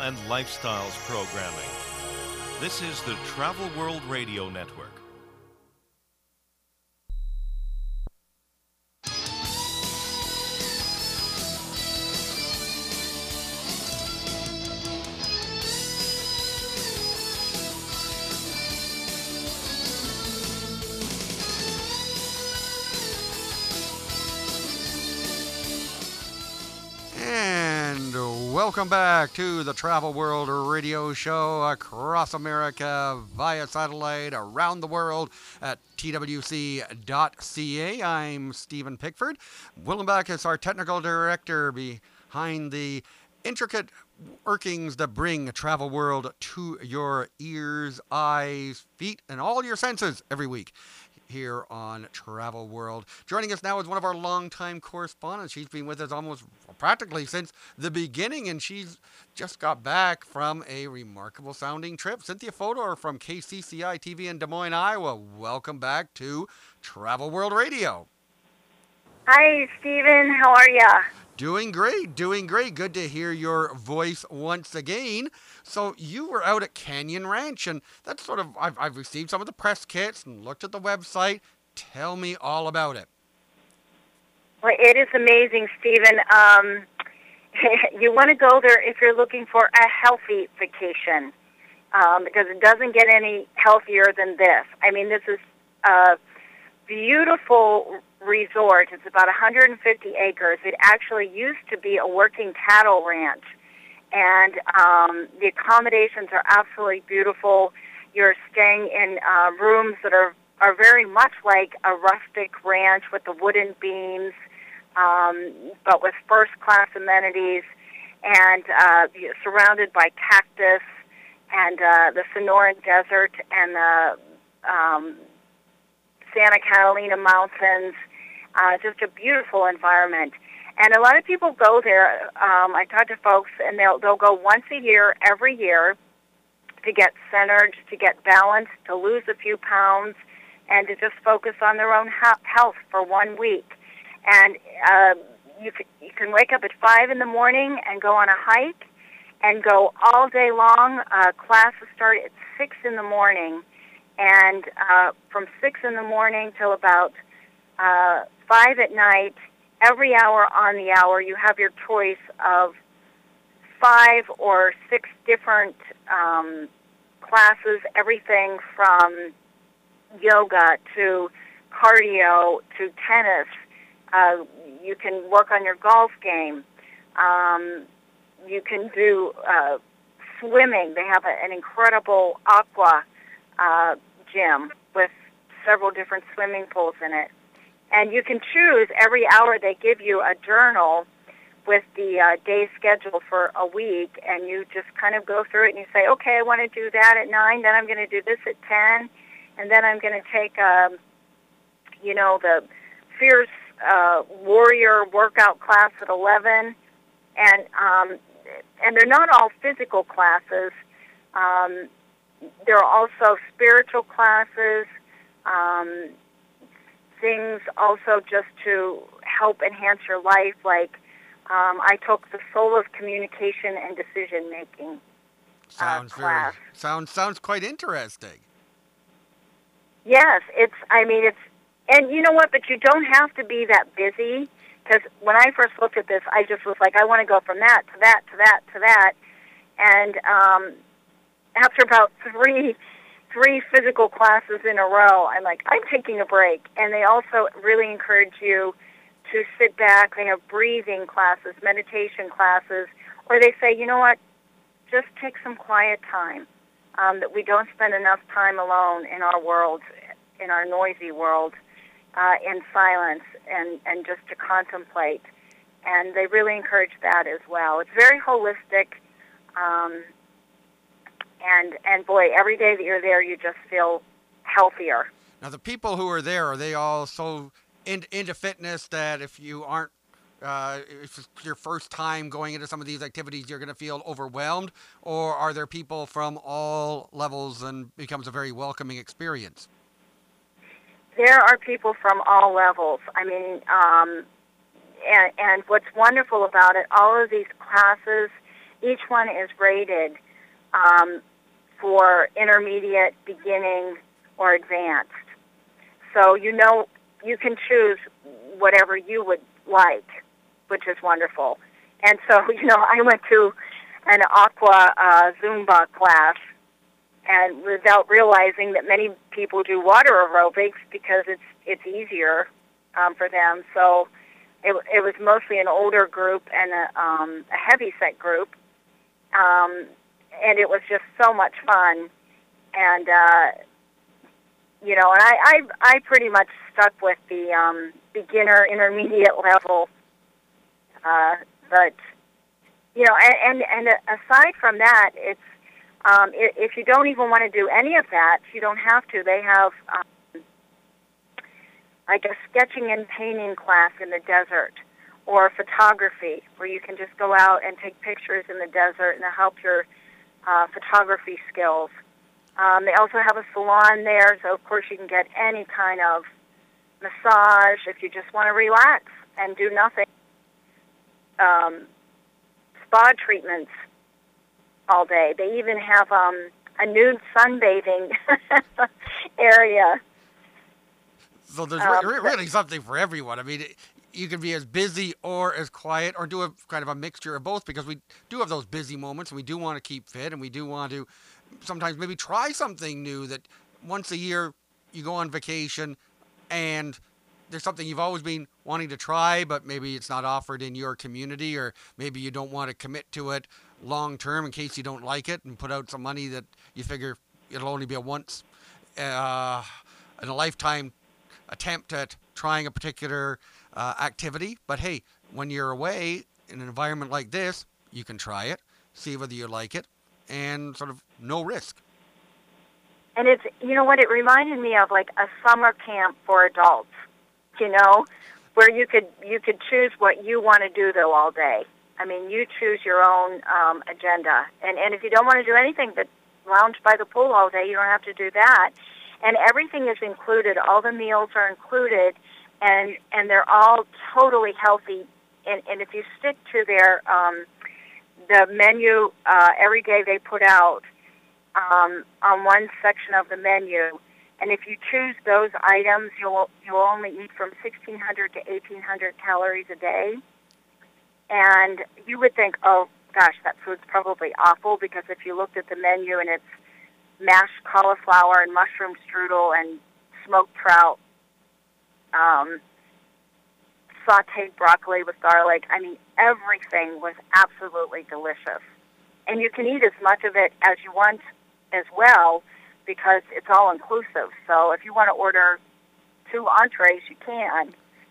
and lifestyles programming. This is the Travel World Radio Network. Welcome back to the Travel World Radio Show across America via satellite around the world at twc.ca. I'm Stephen Pickford. Willenbach is our technical director behind the intricate workings that bring Travel World to your ears, eyes, feet, and all your senses every week here on Travel World. Joining us now is one of our longtime correspondents. She's been with us almost practically since the beginning, and she's just got back from a remarkable sounding trip. Cynthia Fodor from KCCI TV in Des Moines, Iowa. Welcome back to Travel World Radio. Hi, Stephen. How are ya? Doing great, doing great. Good to hear your voice once again. So you were out at Canyon Ranch, and that's sort of, I've received some of the press kits and looked at the website. Tell me all about it. Well, it is amazing, Stephen. You want to go there if you're looking for a healthy vacation, because it doesn't get any healthier than this. I mean, this is a beautiful resort. It's about 150 acres. It actually used to be a working cattle ranch, and the accommodations are absolutely beautiful. You're staying in rooms that are very much like a rustic ranch with the wooden beams, but with first-class amenities, and surrounded by cactus and the Sonoran Desert and the Santa Catalina Mountains. Just a beautiful environment. And a lot of people go there. I talk to folks, and they'll go once a year, every year, to get centered, to get balanced, to lose a few pounds, and to just focus on their own health for 1 week. And you can wake up at 5 in the morning and go on a hike and go all day long. Classes start at 6 in the morning, and from 6 in the morning till about 5 at night, every hour on the hour, you have your choice of 5 or 6 different classes, everything from yoga to cardio to tennis. You can work on your golf game. You can do swimming. They have an incredible aqua gym with several different swimming pools in it. And you can choose every hour. They give you a journal with the day schedule for a week, and you just kind of go through it and you say, okay, I want to do that at 9, then I'm going to do this at 10, and then I'm going to take, the Fierce Warrior workout class at 11, and they're not all physical classes. There are also spiritual classes, things also just to help enhance your life, like I took the Soul of Communication and Decision Making class. Sounds quite interesting. Yes, and you know what, but you don't have to be that busy, because when I first looked at this, I just was like, I want to go from that to that to that to that, and after about three physical classes in a row, I'm like, I'm taking a break. And they also really encourage you to sit back. They have breathing classes, meditation classes, or they say, you know what, just take some quiet time, that we don't spend enough time alone in our world, in our noisy world, in silence, and just to contemplate. And they really encourage that as well. It's very holistic. And boy, every day that you're there, you just feel healthier. Now, the people who are there, are they all so into fitness that if you aren't, if it's your first time going into some of these activities, you're going to feel overwhelmed? Or are there people from all levels and it becomes a very welcoming experience? There are people from all levels. I mean, and what's wonderful about it, all of these classes, each one is rated for intermediate, beginning, or advanced. So you can choose whatever you would like, which is wonderful. And so, I went to an aqua Zumba class, and without realizing that many people do water aerobics because it's easier for them. So it was mostly an older group and a heavy set group, and it was just so much fun. And and I pretty much stuck with the beginner, intermediate level. But and aside from that, it's if you don't even want to do any of that, you don't have to. They have like a sketching and painting class in the desert, or photography, where you can just go out and take pictures in the desert, and it'll help your photography skills. They also have a salon there, so of course you can get any kind of massage if you just want to relax and do nothing. Spa treatments all day. They even have a nude sunbathing area. So there's really something for everyone. I mean, you can be as busy or as quiet, or do a kind of a mixture of both, because we do have those busy moments, and we do want to keep fit, and we do want to sometimes maybe try something new. That once a year you go on vacation and there's something you've always been wanting to try, but maybe it's not offered in your community, or maybe you don't want to commit to it long term in case you don't like it and put out some money that you figure it'll only be a once in a lifetime attempt at trying a particular activity. But hey, when you're away in an environment like this, you can try it, see whether you like it, and sort of no risk. And it's, what it reminded me of, like a summer camp for adults, where you could choose what you want to do though all day. I mean, you choose your own agenda. And if you don't want to do anything but lounge by the pool all day, you don't have to do that. And everything is included. All the meals are included, and they're all totally healthy. And if you stick to their the menu every day they put out on one section of the menu, and if you choose those items, you'll only eat from 1,600 to 1,800 calories a day. And you would think, oh gosh, that food's probably awful, because if you looked at the menu and it's mashed cauliflower and mushroom strudel and smoked trout, sauteed broccoli with garlic. I mean, everything was absolutely delicious. And you can eat as much of it as you want as well, because it's all inclusive. So if you want to order 2 entrees, you can.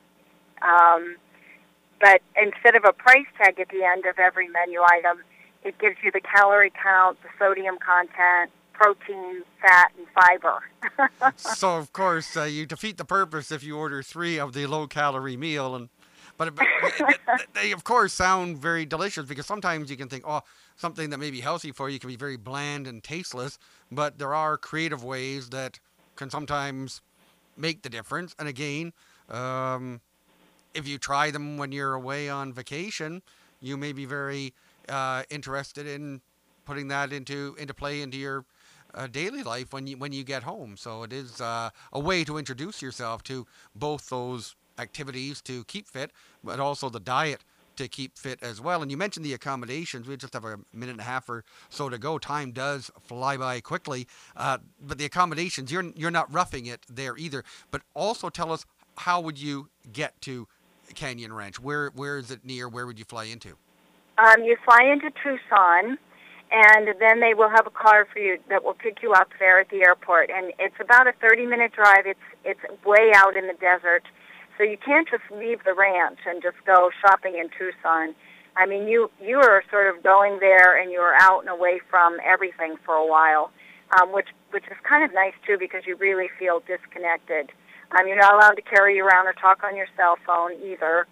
But instead of a price tag at the end of every menu item, it gives you the calorie count, the sodium content, protein, fat, and fiber. So, of course, you defeat the purpose if you order 3 of the low-calorie meal. But they, of course, sound very delicious, because sometimes you can think, oh, something that may be healthy for you can be very bland and tasteless, but there are creative ways that can sometimes make the difference. And again, if you try them when you're away on vacation, you may be very interested in putting that into play into your daily life when you get home. So it is a way to introduce yourself to both those activities to keep fit, but also the diet to keep fit as well. And you mentioned the accommodations. We just have a minute and a half or so to go. Time does fly by quickly. But the accommodations, you're not roughing it there either. But also tell us, how would you get to Canyon Ranch? Where is it near? Where would you fly into? You fly into Tucson, and then they will have a car for you that will pick you up there at the airport. And it's about a 30-minute drive. It's way out in the desert. So you can't just leave the ranch and just go shopping in Tucson. I mean, you are sort of going there, and you're out and away from everything for a while, which is kind of nice, too, because you really feel disconnected. You're not allowed to carry around or talk on your cell phone either.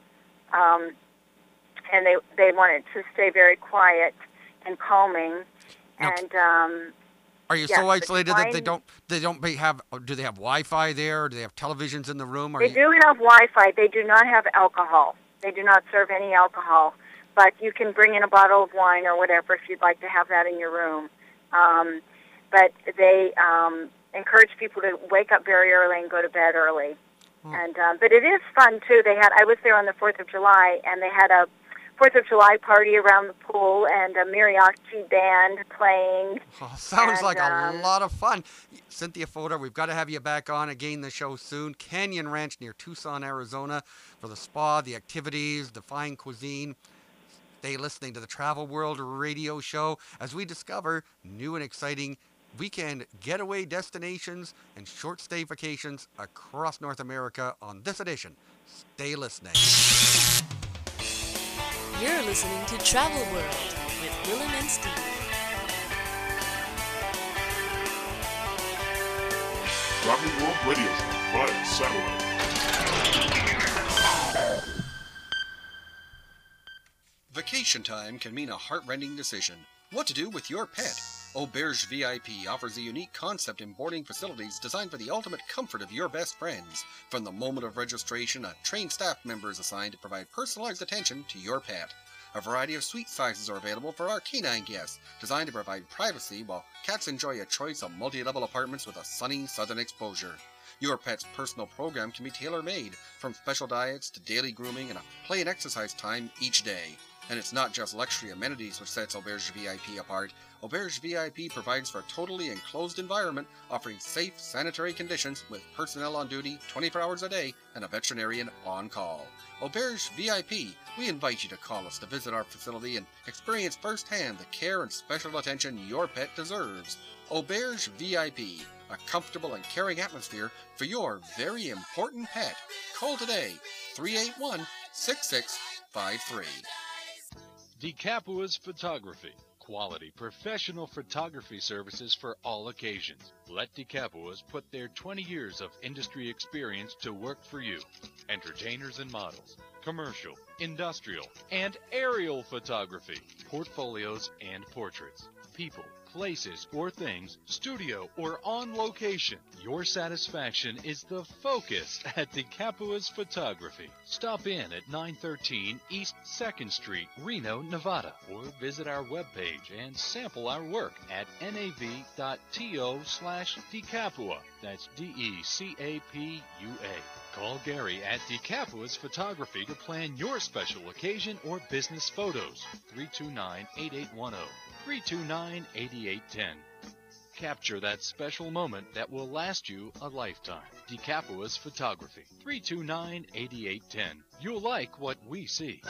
And they want it to stay very quiet and calming. Now, and are you so isolated that they don't have? Do they have Wi-Fi there? Or do they have televisions in the room? They do have Wi-Fi. They do not have alcohol. They do not serve any alcohol. but you can bring in a bottle of wine or whatever if you'd like to have that in your room. But they encourage people to wake up very early and go to bed early. And but it is fun too. I was there on the 4th of July, and they had a 4th of July party around the pool and a mariachi band playing. Oh, sounds like a lot of fun. Cynthia Fodor, we've got to have you back on again the show soon. Canyon Ranch near Tucson, Arizona, for the spa, the activities, the fine cuisine. Stay listening to the Travel World radio show as we discover new and exciting weekend getaway destinations and short stay vacations across North America on this edition. Stay listening. You're listening to Travel World with Willem and Steve. Travel World Radio Show via satellite. Vacation time can mean a heart-rending decision. What to do with your pet? Auberge VIP offers a unique concept in boarding facilities designed for the ultimate comfort of your best friends. From the moment of registration, a trained staff member is assigned to provide personalized attention to your pet. A variety of suite sizes are available for our canine guests, designed to provide privacy while cats enjoy a choice of multi-level apartments with a sunny southern exposure. Your pet's personal program can be tailor-made, from special diets to daily grooming and a play and exercise time each day. And it's not just luxury amenities which sets Auberge VIP apart. Auberge VIP provides for a totally enclosed environment, offering safe, sanitary conditions with personnel on duty 24 hours a day and a veterinarian on call. Auberge VIP, we invite you to call us to visit our facility and experience firsthand the care and special attention your pet deserves. Auberge VIP, a comfortable and caring atmosphere for your very important pet. Call today, 381-6653. DeCapua's Photography. Quality professional photography services for all occasions. Let DeCapua's put their 20 years of industry experience to work for you. Entertainers and models, commercial, industrial, and aerial photography, portfolios and portraits, people, places, or things, studio or on location. Your satisfaction is the focus at DeCapua's Photography. Stop in at 913 East 2nd Street, Reno, Nevada, or visit our webpage and sample our work at nav.to/DeCapua. That's DeCapua. Call Gary at DeCapua's Photography to plan your special occasion or business photos. 329-8810. 329-8810. Capture that special moment that will last you a lifetime. DeCapua's Photography. 329-8810. You'll like what we see.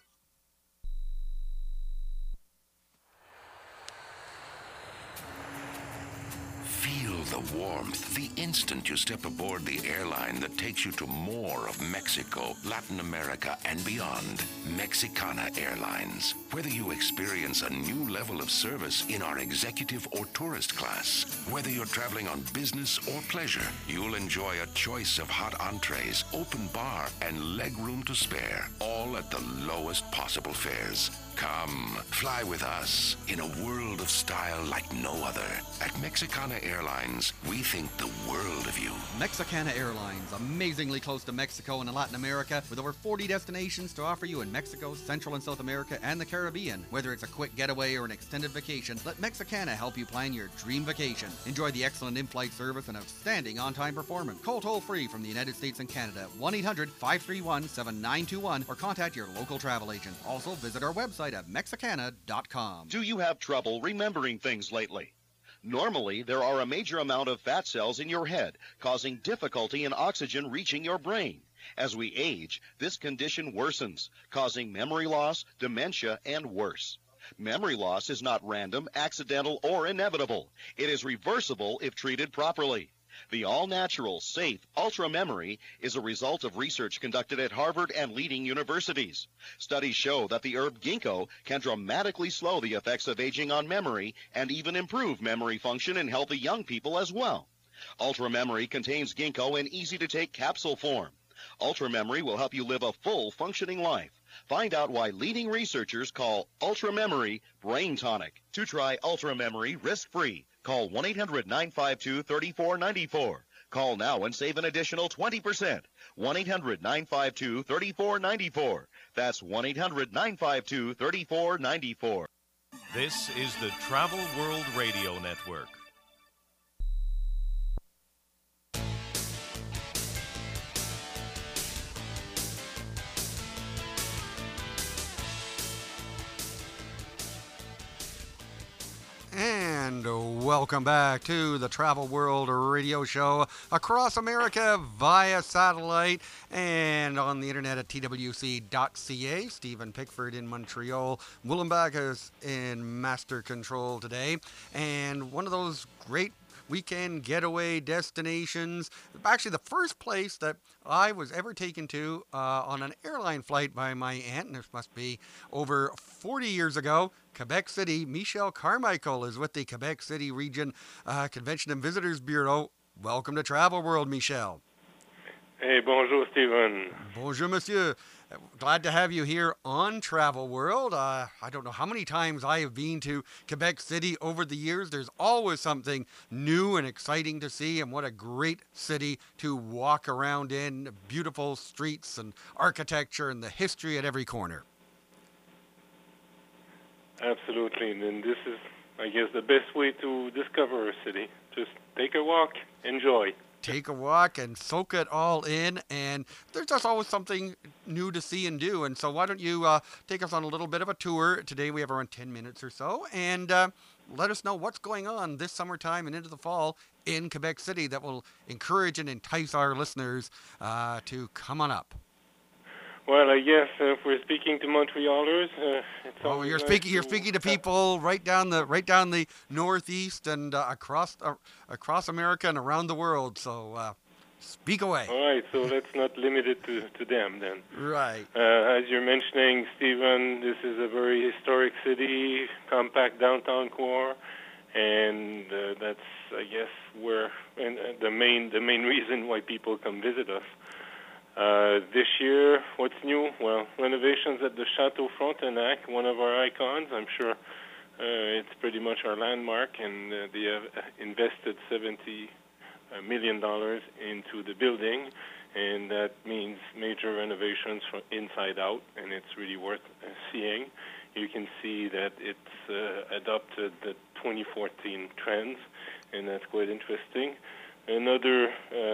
Feel the warmth the instant you step aboard the airline that takes you to more of Mexico, Latin America, and beyond. Mexicana Airlines. Whether you experience a new level of service in our executive or tourist class, whether you're traveling on business or pleasure, you'll enjoy a choice of hot entrees, open bar, and leg room to spare, all at the lowest possible fares. Come, fly with us in a world of style like no other. At Mexicana Airlines, we think the world of you. Mexicana Airlines, amazingly close to Mexico and Latin America, with over 40 destinations to offer you in Mexico, Central and South America, and the Caribbean. Whether it's a quick getaway or an extended vacation, let Mexicana help you plan your dream vacation. Enjoy the excellent in-flight service and outstanding on-time performance. Call toll-free from the United States and Canada, 1-800-531-7921, or contact your local travel agent. Also, visit our website at Mexicana.com. Do you have trouble remembering things lately? Normally, there are a major amount of fat cells in your head, causing difficulty in oxygen reaching your brain. As we age, this condition worsens, causing memory loss, dementia, and worse. Memory loss is not random, accidental, or inevitable. It is reversible if treated properly. The all-natural, safe Ultra Memory is a result of research conducted at Harvard and leading universities. Studies show that the herb ginkgo can dramatically slow the effects of aging on memory and even improve memory function in healthy young people as well. Ultra Memory contains ginkgo in easy-to-take capsule form. Ultra Memory will help you live a full functioning life. Find out why leading researchers call Ultra Memory Brain Tonic. To try Ultra Memory risk-free, call 1-800-952-3494. Call now and save an additional 20%. 1-800-952-3494. That's 1-800-952-3494. This is the Travel World Radio Network. And welcome back to the Travel World Radio Show across America via satellite and on the internet at twc.ca. Stephen Pickford in Montreal. Willenbach is in master control today. And one of those great weekend getaway destinations. Actually, the first place that I was ever taken to on an airline flight by my aunt, and this must be over 40 years ago, Quebec City. Michel Carmichael is with the Quebec City Region Convention and Visitors Bureau. Welcome to Travel World, Michel. Hey, bonjour, Stephen. Bonjour, monsieur. Glad to have you here on Travel World. I don't know how many times I have been to Quebec City over the years. There's always something new and exciting to see, and what a great city to walk around in. Beautiful streets and architecture and the history at every corner. Absolutely, and this is, I guess, the best way to discover a city. Just take a walk, enjoy. Take a walk and soak it all in, and there's just always something new to see and do. And so why don't you take us on a little bit of a tour. Today we have around 10 minutes or so, and let us know what's going on this summertime and into the fall in Quebec City that will encourage and entice our listeners to come on up. Well, I guess if we're speaking to Montrealers, it's you're speaking to people right down the northeast and across America and around the world. So speak away. All right, so that's not limited to them then. Right. As you're mentioning, Stephen, this is a very historic city, compact downtown core, and that's, I guess, where the main reason why people come visit us. This year, what's new? Well, renovations at the Chateau Frontenac, one of our icons. I'm sure it's pretty much our landmark, and they have invested $70 million into the building, and that means major renovations from inside out, and it's really worth seeing. You can see that it's adopted the 2014 trends, and that's quite interesting. Another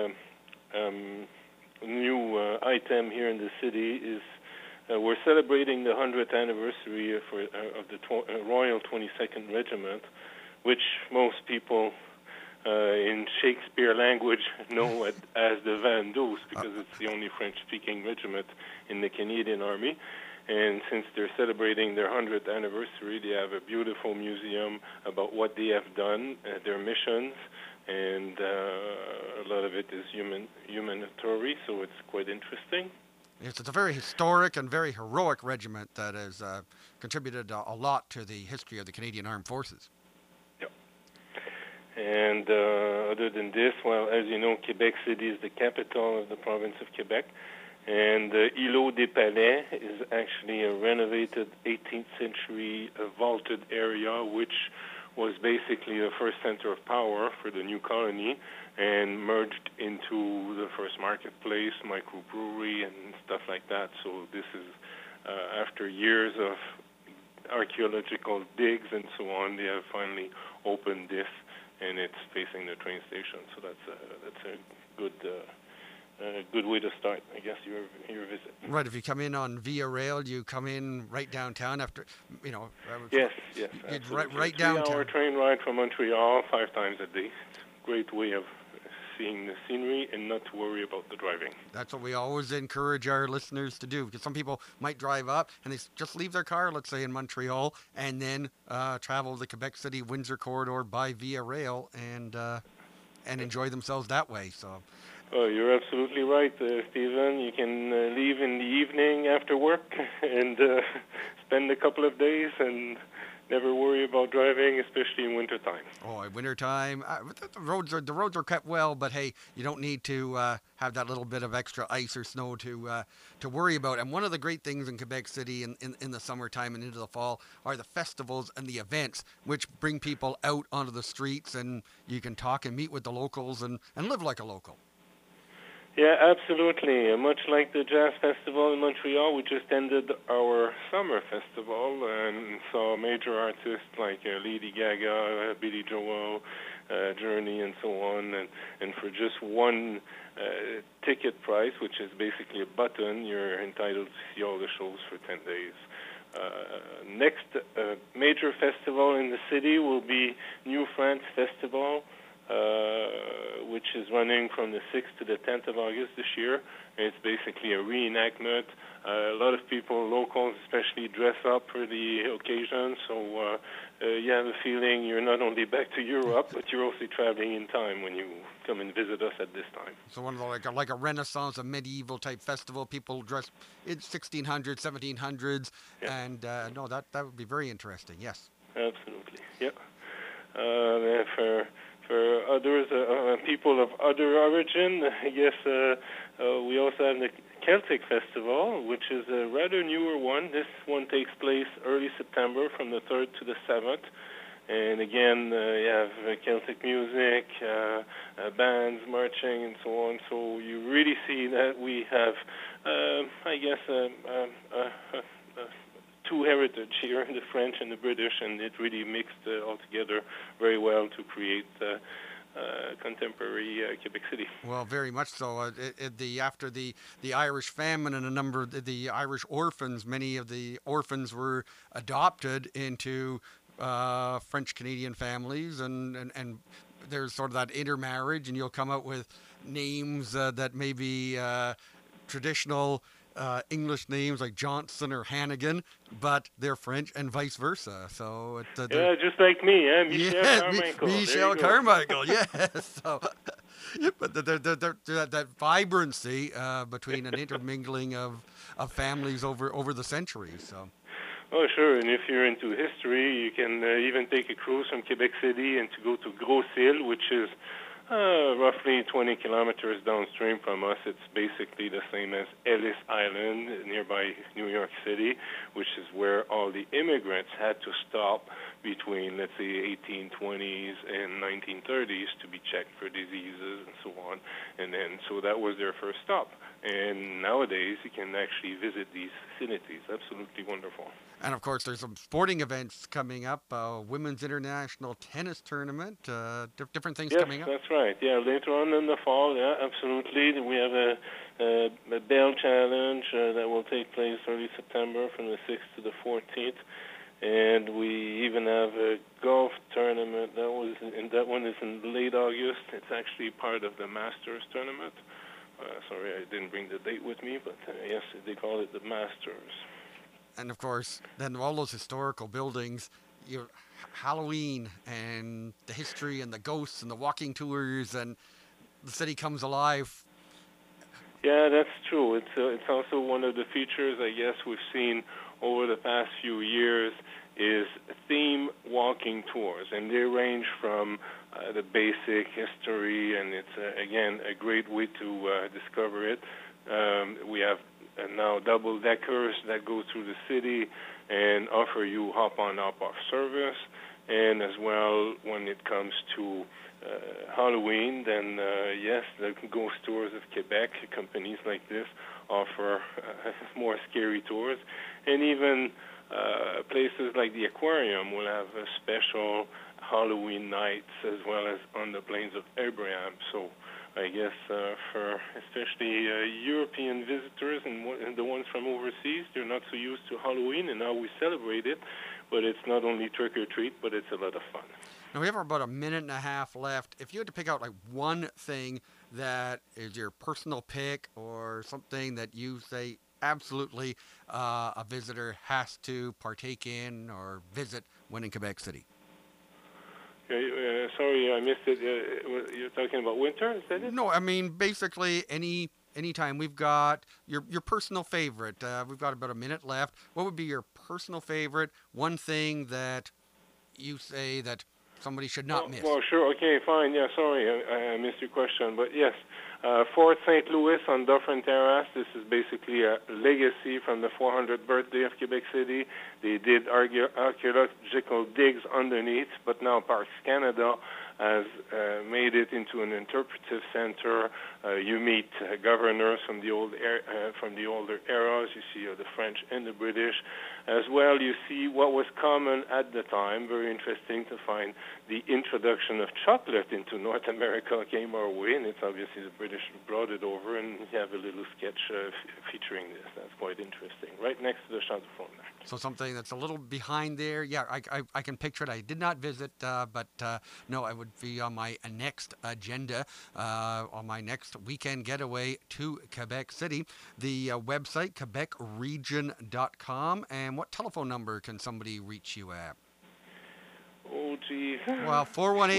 new item here in the city is we're celebrating the 100th anniversary of the Royal 22nd Regiment, which most people in Shakespeare language know as the Vandos, because it's the only French-speaking regiment in the Canadian Army. And since they're celebrating their 100th anniversary, they have a beautiful museum about what they have done, their missions, and a lot of it is humanitarian, so it's quite interesting. Yes, it's a very historic and very heroic regiment that has contributed a lot to the history of the Canadian Armed Forces. Yep. And other than this, well, as you know, Quebec City is the capital of the province of Quebec, and Îlot des Palais is actually a renovated 18th century vaulted area, which was basically the first center of power for the new colony and merged into the first marketplace, microbrewery, and stuff like that. So this is, after years of archaeological digs and so on, they have finally opened this, and it's facing the train station. So that's a good way to start, I guess, your visit. Right. If you come in on Via Rail, you come in right downtown after, Yes. Right downtown. 3-hour train ride from Montreal 5 times a day. It's a great way of seeing the scenery and not to worry about the driving. That's what we always encourage our listeners to do, because some people might drive up and they just leave their car, let's say in Montreal, and then travel the Quebec City Windsor corridor by Via Rail and enjoy themselves that way. So. Oh, you're absolutely right, Stephen. You can leave in the evening after work and spend a couple of days and never worry about driving, especially in wintertime. Oh, in wintertime, the roads are kept well, but hey, you don't need to have that little bit of extra ice or snow to worry about. And one of the great things in Quebec City in the summertime and into the fall are the festivals and the events, which bring people out onto the streets, and you can talk and meet with the locals and live like a local. Yeah, absolutely. Much like the Jazz Festival in Montreal, we just ended our summer festival and saw major artists like Lady Gaga, Billy Joel, Journey, and so on. And for just one ticket price, which is basically a button, you're entitled to see all the shows for 10 days. Next major festival in the city will be New France Festival, which is running from the 6th to the 10th of August this year. It's basically a reenactment. A lot of people, locals especially, dress up for the occasion. So you have a feeling you're not only back to Europe, but you're also traveling in time when you come and visit us at this time. So one of the, like a Renaissance, a medieval type festival. People dress in 1600s, 1700s, yeah. And no, that would be very interesting. Yes. Absolutely. Yeah. For others, people of other origin, I guess we also have the Celtic Festival, which is a rather newer one. This one takes place early September from the 3rd to the 7th. And again, you have Celtic music, bands marching, and so on. So you really see that we have, I guess, two heritage here, the French and the British, and it really mixed all together very well to create contemporary Quebec City. Well, very much so. After the Irish famine and a number of the Irish orphans, many of the orphans were adopted into French Canadian families, and there's sort of that intermarriage, and you'll come out with names that may be traditional English names like Johnson or Hannigan, but they're French, and vice versa. So yeah, just like me, Michel Carmichael. Michel Carmichael, yes. So, but that vibrancy between an intermingling of families over the centuries. So. Oh, sure. And if you're into history, you can even take a cruise from Quebec City and to go to Grosse-Île, which is roughly 20 kilometers downstream from us. It's basically the same as Ellis Island, nearby New York City, which is where all the immigrants had to stop between, let's say, 1820s and 1930s to be checked for diseases and so on. And then, so that was their first stop. And nowadays, you can actually visit these vicinities. Absolutely wonderful. And of course, there's some sporting events coming up. Women's International Tennis Tournament. Different things coming up. Yes, that's right. Yeah, later on in the fall. Yeah, absolutely. We have a Bell Challenge that will take place early September from the 6th to the 14th. And we even have a golf tournament. That one is in late August. It's actually part of the Masters tournament. Sorry, I didn't bring the date with me, but yes, they call it the Masters. And of course, then all those historical buildings, Halloween and the history and the ghosts and the walking tours, and the city comes alive. Yeah, that's true. It's also one of the features, I guess, we've seen over the past few years is theme walking tours, and they range from the basic history, and it's, again, a great way to discover it. We have now double-deckers that go through the city and offer you hop-on, hop-off service. And as well, when it comes to Halloween, then yes, the ghost tours of Quebec, companies like this, offer more scary tours. And even places like the aquarium will have special Halloween nights, as well as on the plains of Abraham. So I guess for especially European visitors and the ones from overseas, they're not so used to Halloween, and now we celebrate it. But it's not only trick or treat, but it's a lot of fun. Now we have about a minute and a half left. If you had to pick out like one thing that is your personal pick, or something that you say absolutely a visitor has to partake in or visit when in Quebec City. Sorry, I missed it. You're talking about winter, is that it? No, I mean basically anytime. We've got your personal favorite. We've got about a minute left. What would be your personal favorite? One thing that you say that somebody should not miss. Well, sure. Okay, fine. Yeah, sorry, I missed your question. But yes, Fort St. Louis on Dufferin Terrace. This is basically a legacy from the 400th birthday of Quebec City. They did archaeological digs underneath, but now Parks Canada has made it into an interpretive center. You meet governors from the older eras. You see the French and the British. As well, you see what was common at the time. Very interesting to find the introduction of chocolate into North America came our way, and it's obviously the British who brought it over, and you have a little sketch featuring this. That's quite interesting. Right next to the Champ de Frontenac. So something that's a little behind there. Yeah, I can picture it. I did not visit, but no, I would be on my next agenda, on my next weekend getaway to Quebec City. The website, quebecregion.com. And what telephone number can somebody reach you at? Oh, gee. Well,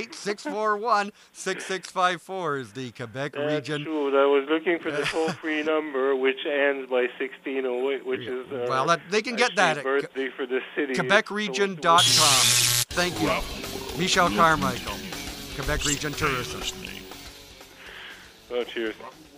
418-641-6654 is the Quebec region. That's true. I was looking for the toll-free number, which ends by 1608, which is they can get that at birthday for the city. quebecregion.com. Thank you. Michel Carmichael, Quebec Region Tourism. Oh, cheers.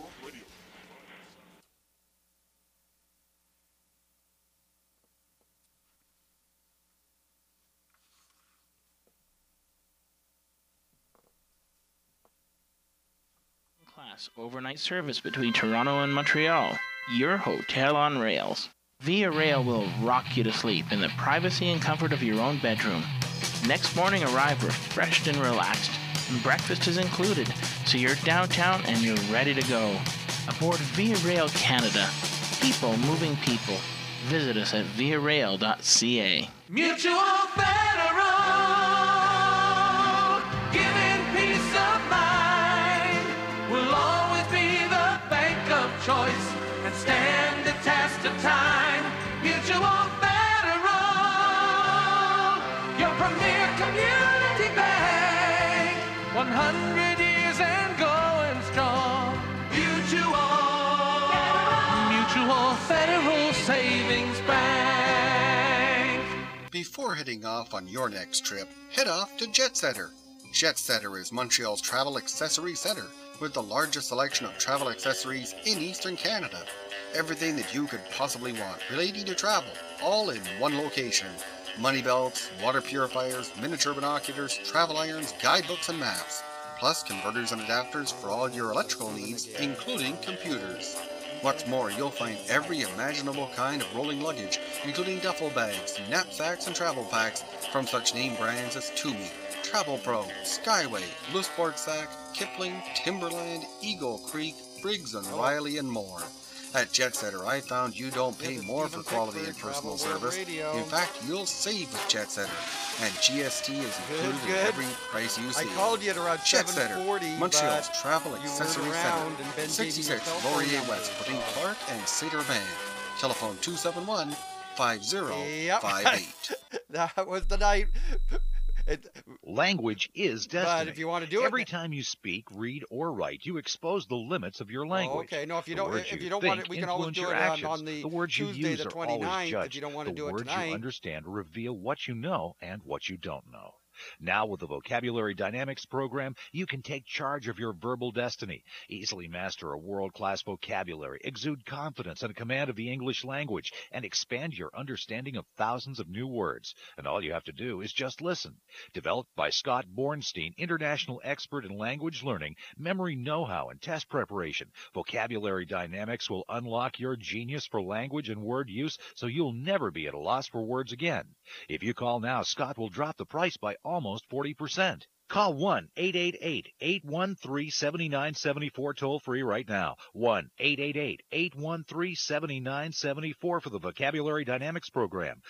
Overnight service between Toronto and Montreal. Your hotel on rails. Via Rail will rock you to sleep in the privacy and comfort of your own bedroom. Next morning, arrive refreshed and relaxed. And breakfast is included, so you're downtown and you're ready to go. Aboard Via Rail Canada. People moving people. Visit us at viarail.ca. Mutual Federal, giving peace of mind, will always be the bank of choice and stand the test of time. Mutual Federal, your premier community bank, 100 years and going strong. Mutual Federal Savings Bank. Before heading off on your next trip, head off to Jetsetter. Jetsetter is Montreal's travel accessory center with the largest selection of travel accessories in Eastern Canada. Everything that you could possibly want relating to travel, all in one location. Money belts, water purifiers, miniature binoculars, travel irons, guidebooks, and maps. Plus converters and adapters for all your electrical needs, including computers. What's more, you'll find every imaginable kind of rolling luggage, including duffel bags, knapsacks, and travel packs from such name brands as Tumi, Travel Pro, Skyway, Blue Sport Sack, Kipling, Timberland, Eagle Creek, Briggs & Riley, and more. At Jetsetter, I found you don't pay more for quality and personal service. In fact, you'll save with Jetsetter. And GST is included in every price you see. I called you at around Jetsetter, 7:40, Montreal's but travel accessory center. 66 Laurier West, between Clark and Cedar Van. Telephone 271-5058. That was the night. Language is destiny. But if you want to do Every time you speak, read, or write, you expose the limits of your language. Oh, okay. No, if you the don't, words if you you don't think want it, we can always do influence it your actions. on the words Tuesday, you use the are always 29th. judged. If you don't want to do it The words tonight. you understand reveal what you know and what you don't know. Now with the Vocabulary Dynamics program, you can take charge of your verbal destiny, easily master a world-class vocabulary, exude confidence and a command of the English language, and expand your understanding of thousands of new words. And all you have to do is just listen. Developed by Scott Bornstein, international expert in language learning, memory know-how, and test preparation, Vocabulary Dynamics will unlock your genius for language and word use so you'll never be at a loss for words again. If you call now, Scott will drop the price by almost 40%. Call 1-888-813-7974 toll-free right now. 1-888-813-7974 for the Vocabulary Dynamics program.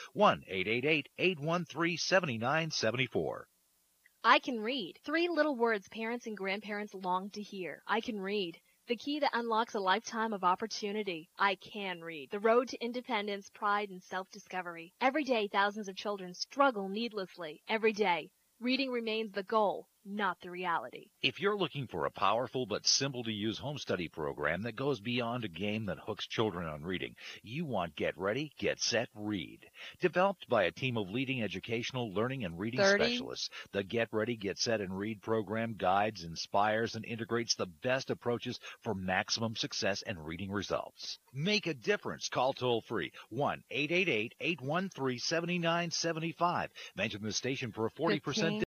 1-888-813-7974. I can read. 3 little words parents and grandparents long to hear. I can read. The key that unlocks a lifetime of opportunity. I can read. The road to independence, pride, and self-discovery. Every day, thousands of children struggle needlessly. Every day. Reading remains the goal, not the reality. If you're looking for a powerful but simple-to-use home study program that goes beyond a game that hooks children on reading, you want Get Ready, Get Set, Read. Developed by a team of leading educational, learning, and reading specialists, the Get Ready, Get Set, and Read program guides, inspires, and integrates the best approaches for maximum success and reading results. Make a difference. Call toll-free 1-888-813-7975. Mention the station for a 40%